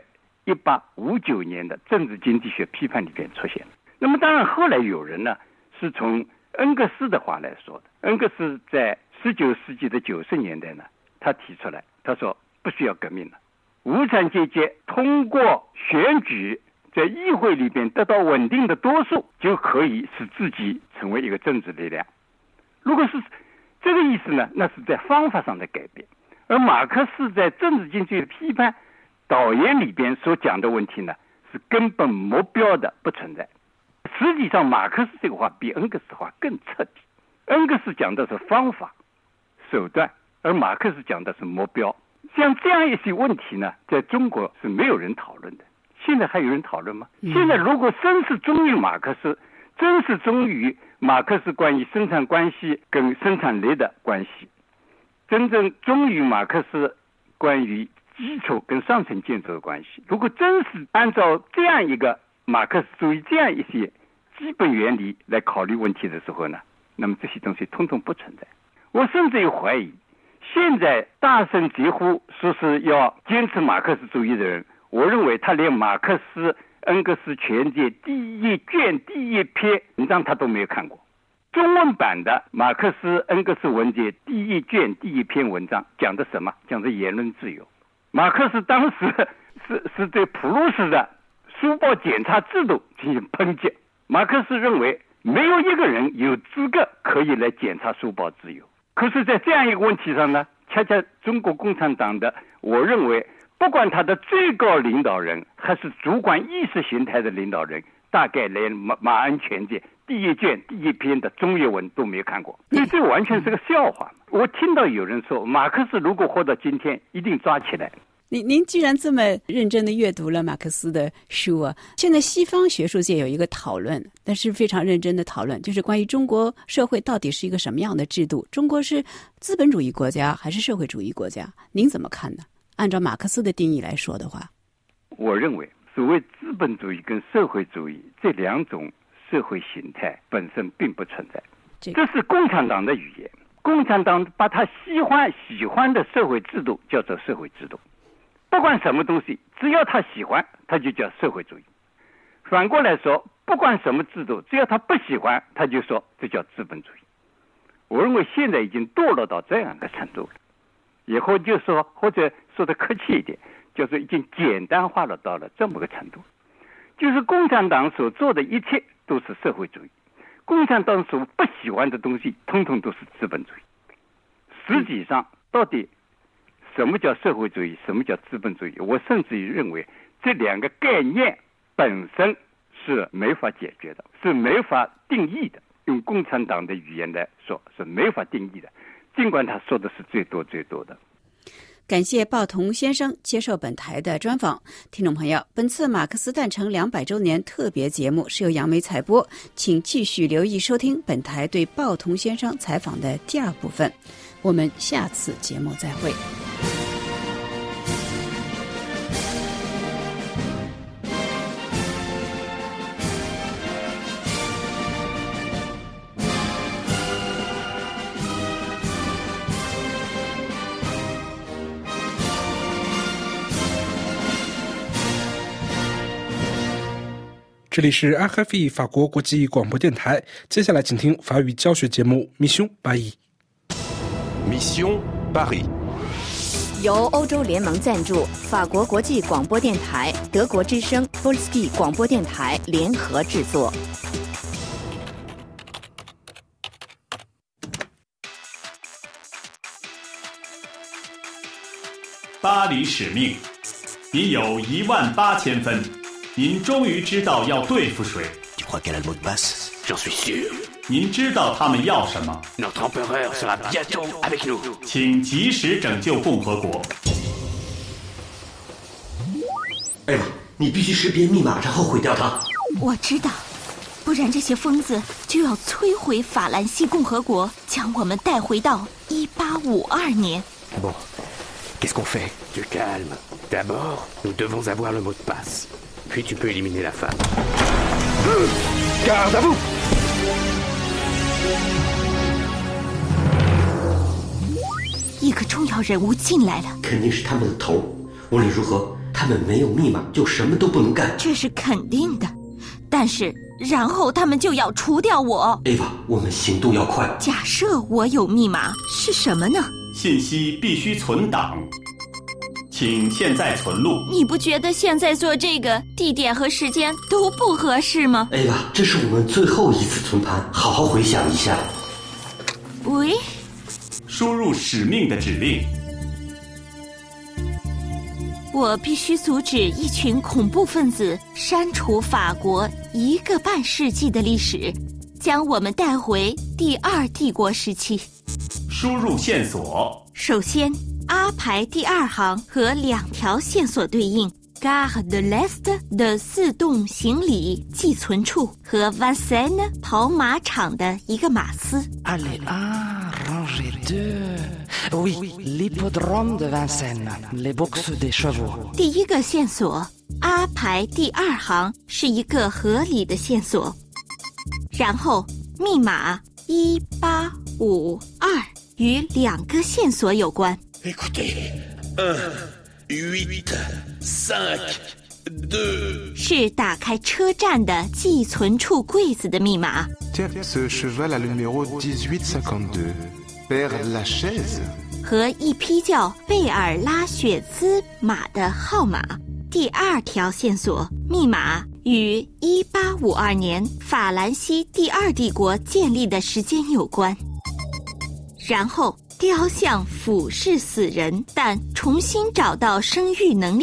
1859年的政治经济学批判里边出现了。那么当然后来有人呢是从恩格斯的话来说的。恩格斯在19世纪的90年代呢，他提出来，他说不需要革命了，无产阶级通过选举在议会里边得到稳定的多数，就可以使自己成为一个政治力量。如果是这个意思呢，那是在方法上的改变。而马克思在政治经济学批判导言里边所讲的问题呢，是根本目标的不存在。实际上马克思这个话比恩格斯话更彻底。恩格斯讲的是方法手段，而马克思讲的是目标。像这样一些问题呢，在中国是没有人讨论的。现在还有人讨论吗？现在如果真是忠于马克思，真是忠于马克思关于生产关系跟生产力的关系，真正忠于马克思关于基础跟上层建筑的关系，如果真是按照这样一个马克思主义这样一些基本原理来考虑问题的时候呢，那么这些东西通通不存在。我甚至于怀疑，现在大声疾呼说是要坚持马克思主义的人，我认为他连马克思恩格斯全集第一卷第一篇文章他都没有看过。中文版的马克思恩格斯文集第一卷第一篇文章讲的什么？讲的言论自由。马克思当时是对普鲁士的书报检查制度进行抨击。马克思认为没有一个人有资格可以来检查书报自由。可是在这样一个问题上呢，恰恰中国共产党的，我认为不管他的最高领导人还是主管意识形态的领导人，大概连马恩全集第一卷第一篇的中译文都没有看过，因为这完全是个笑话。我听到有人说马克思如果活到今天一定抓起来。 您既然这么认真的阅读了马克思的书啊，现在西方学术界有一个讨论，但是非常认真的讨论，就是关于中国社会到底是一个什么样的制度，中国是资本主义国家还是社会主义国家？您怎么看呢？按照马克思的定义来说的话， 我认为所谓资本主义跟社会主义这两种社会形态本身并不存在，这是共产党的语言。共产党把他喜欢的社会制度叫做社会制度，不管什么东西，只要他喜欢，他就叫社会主义。反过来说，不管什么制度，只要他不喜欢，他就说这叫资本主义。我认为现在已经堕落到这样的程度了，以后就说，或者说的客气一点，就是已经简单化了到了这么个程度，就是共产党所做的一切都是社会主义，共产党所不喜欢的东西通通都是资本主义。实际上到底什么叫社会主义，什么叫资本主义，我甚至于认为这两个概念本身是没法解决的，是没法定义的，用共产党的语言来说是没法定义的，尽管他说的是最多的。 感谢鲍同先生接受本台的专访。听众朋友，本次马克思诞辰200周年特别节目是由杨梅采播，请继续留意收听本台对鲍同先生采访的第二部分。我们下次节目再会。 这里是 RFI 法国国际广播电台，接下来请听法语教学节目 Mission Paris。Mission Paris 由欧洲联盟赞助，法国国际广播电台、德国之声 Polski 广播电台联合制作。 巴黎使命，您有18000分。您终于知道要对付谁。 Tu crois qu'elle a le mot de passe? J'en suis sûr. 您知道他们要什么 Notre empereur sera bientôt avec nous. 请及时拯救共和国。 艾玛，你必须识别密码，然后毁掉它。 我知道，不然这些疯子就要摧毁法兰西共和国，将我们带回到1852年。 Bon, qu'est-ce qu'on fait? Du calme. D'abord, nous devons avoir le mot de passe.Puis tu peux éliminer la femme. Garde à vous! 一个重要人物进来了， 肯定是他们的头。无论如何，他们没有密码，就什么都不能干。 这是肯定的。但是，然后他们就要除掉我。 Eva，我们行动要快。 假设我有密码，是什么呢？ 信息必须存档。请现在存录。 你不觉得现在做这个地点和时间都不合适吗？ 哎呀，这是我们最后一次存盘，好好回想一下。 喂， 输入使命的指令。 我必须阻止一群恐怖分子删除法国1个半世纪的历史，将我们带回第2帝国时期。 输入线索。 首先，A 排第2行和2条线索对应 Gare de l'Est 的4栋行李寄存处和 Vincennes 跑马场的一个马斯。 Allez 1, rangée 2. Oui, l'hippodrome de Vincennes, les boxes des chevaux. 第一个线索 A 排第2行是一个合理的线索，然后密码1852与2个线索有关。 Écoutez, 1, 8, 5, 2... 是打开车站的寄存处柜子的密码。 Ce cheval a le numéro 1852. Père Lachaise 和一匹叫贝尔拉雪兹马的号码。第2条线索，密码与1852年法兰西第2帝国建立的时间有关。然后雕像俯视死人，但重新找到生育能力，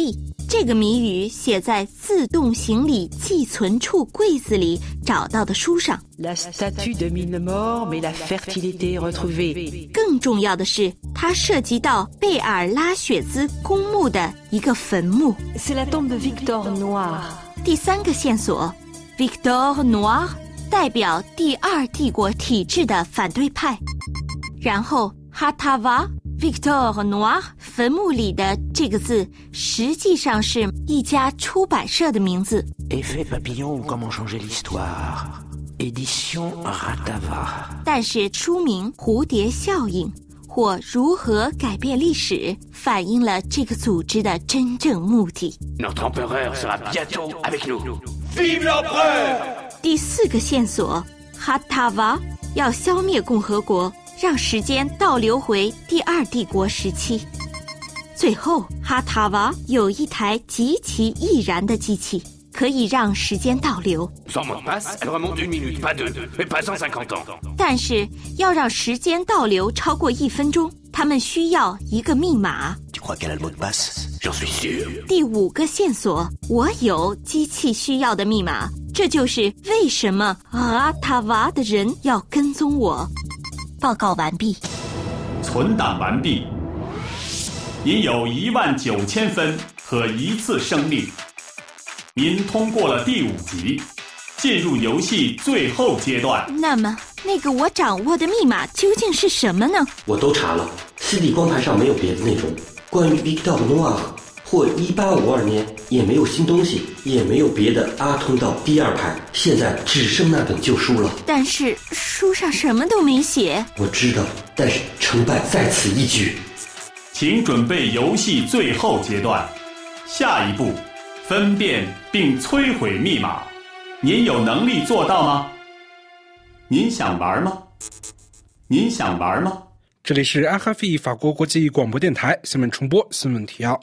这个谜语写在自动行李寄存处柜子里找到的书上。 La statue de mille morts, mais la fertilité retrouvée. 更重要的是，它涉及到贝尔拉雪兹公墓的一个坟墓。 C'est la tombe de Victor Noir. 第3个线索 ，Victor Noir 代表第二帝国体制的反对派。然后 Hatava。Victor Noir 坟墓里的这个字实际上是一家出版社的名字。 Effet papillon ou comment changer l'histoire. Édition Ratava. 但是书名蝴蝶效应或如何改变历史反映了这个组织的真正目的。 Notre empereur sera bientôt avec nous. Vive l'empereur! 第4个线索 Hatava 要消灭共和国，让时间倒流回第二帝国时期。最后，哈塔瓦有一台极其易燃的机器，可以让时间倒流。 Sans mot de passe, elle remonte 1 minute, pas 2, mais pas 150 ans. 但是要让时间倒流超过1分钟，他们需要一个密码。 Tu crois qu'elle a le mot de passe? J'en suis sûr. 第5个线索，我有机器需要的密码，这就是为什么哈塔瓦的人要跟踪我。报告完毕。 存档完毕。您有19000分和1次生命。您通过了第5级，进入游戏最后阶段。 那么，那个我掌握的密码究竟是什么呢？ 我都查了，CD 光盘上没有别的内容，关于 Victor Noir 或1852年也没有新东西，也没有别的阿通道第2排，现在只剩那本旧书了。 但是书上什么都没写。 我知道，但是成败在此一举。 请准备游戏最后阶段，下一步，分辨并摧毁密码。您有能力做到吗？您想玩吗？您想玩吗？ 这里是 RFI 法国国际广播电台，下面重播新闻提要。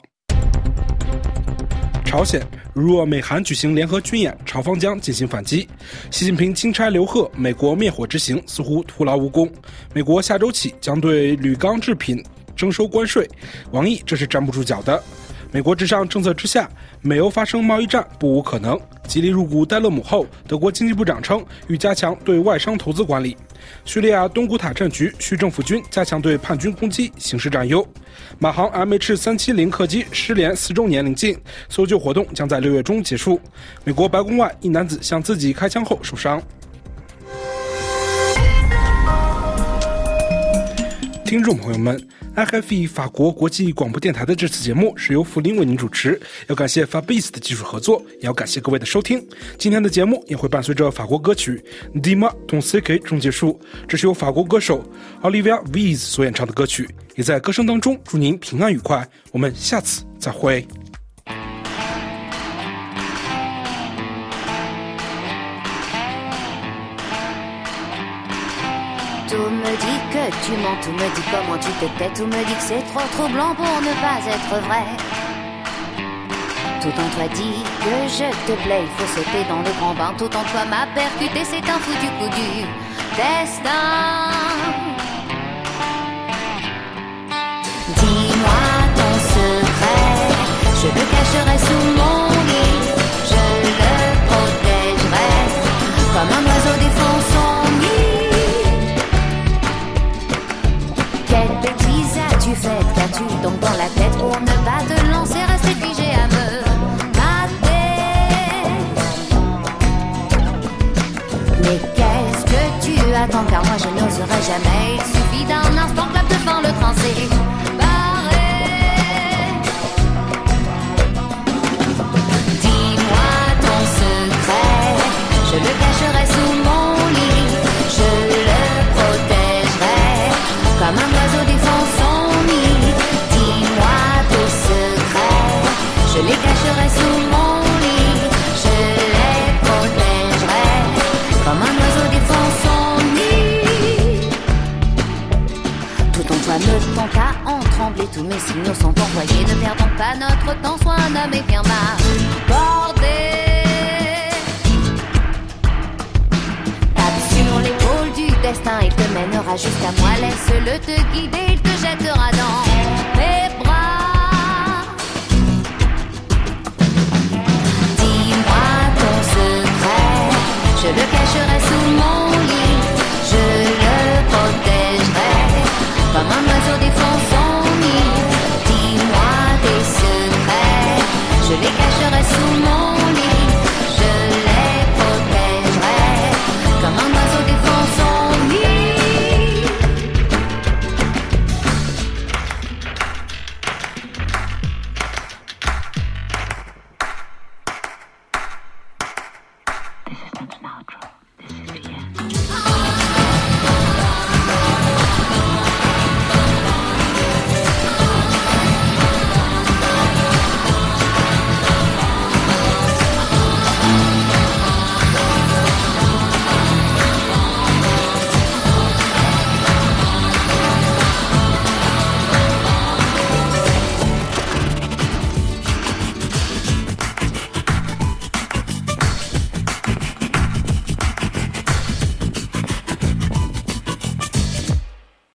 朝鲜若美韩举行联合军演，朝方将进行反击。习近平钦差刘鹤，美国灭火之行似乎徒劳无功。美国下周起将对铝钢制品征收关税，王毅这是站不住脚的。美国至上政策之下，美欧发生贸易战不无可能。吉利入股戴勒姆后，德国经济部长称欲加强对外商投资管理。叙利亚东古塔战局，叙政府军加强对叛军攻击，形势占优。马航 MH370 客机失联4周年临近，搜救活动将在6月中结束。美国白宫外，一男子向自己开枪后受伤。听众朋友们，RFI 法国国际广播电台的这次节目是由福林为您主持，要感谢 Fabrice 的技术合作，也要感谢各位的收听。今天的节目也会伴随着法国歌曲 Dima Ton Seke 中结束，这是由法国歌手 Olivia Viz 所演唱的歌曲，也在歌声当中祝您平安愉快，我们下次再会。 Tout me dit que tu mens, tout me dit comment tu te tais, tout me dit que c'est trop troublant pour ne pas être vrai. Tout en toi dit que je te plais, il faut sauter dans le grand bain, tout en toi m'a percuté, c'est un foutu coup du destin. Dis-moi ton secret, je le cacherai sous mon lit, je le protégerai, comme un oiseau défend son nid. Quelle bêtise as-tu faite, qu'as-tu donc dans la tête pour ne pas te lancer, rester figé à me mater? Mais qu'est-ce que tu attends, car moi je n'oserai jamais, il suffit d'un instant, clap de fin, le train s'est barré. Dis-moi ton secret, je le cacherai sous mon lit, je le protégerai, comme un oiseau défend son nid. Dis-moi tes secrets, je les cacherai sous mon lit, je les protégerai, comme un oiseau défend son nid. Tout en toi me tente à en trembler, tous mes signaux sont envoyés, ne perdons pas notre temps, sois un homme et viens m'aborder. Tape sur l'épaule du destin, il te mènera jusqu'à moi, laisse-le te guider, il te jettera dans mes bras. les cacherai sous mon